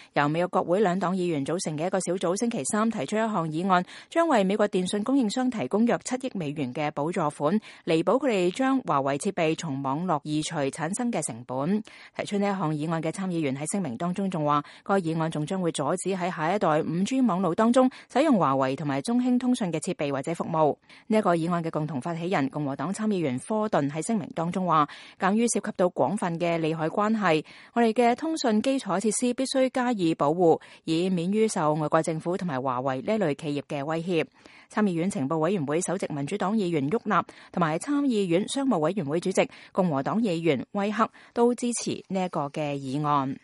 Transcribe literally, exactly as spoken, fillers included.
由美國國會兩黨議員組成嘅一個小組星期三提出一項議案，將為美國電信供應商提供約七億美元嘅補助款，彌補佢哋將華為設備從網絡移除產生嘅成本。提出呢一項議案嘅參議員喺聲明當中仲話，該議案仲將會阻止喺下一代五 G 網路當中使用華為同埋中興通訊嘅設備或者服務。呢一個議案嘅共同發起人共和黨參議員科頓喺聲明當中話，鑒於涉及到廣泛嘅利害關係，我哋嘅通訊基礎設施必須加以保護，以免於受外國政府同埋華為呢類企業嘅威脅。參議院情報委員會首席民主黨議員沃納同埋參議院商務委員會主席共和黨議員威克都支持呢一個嘅議案。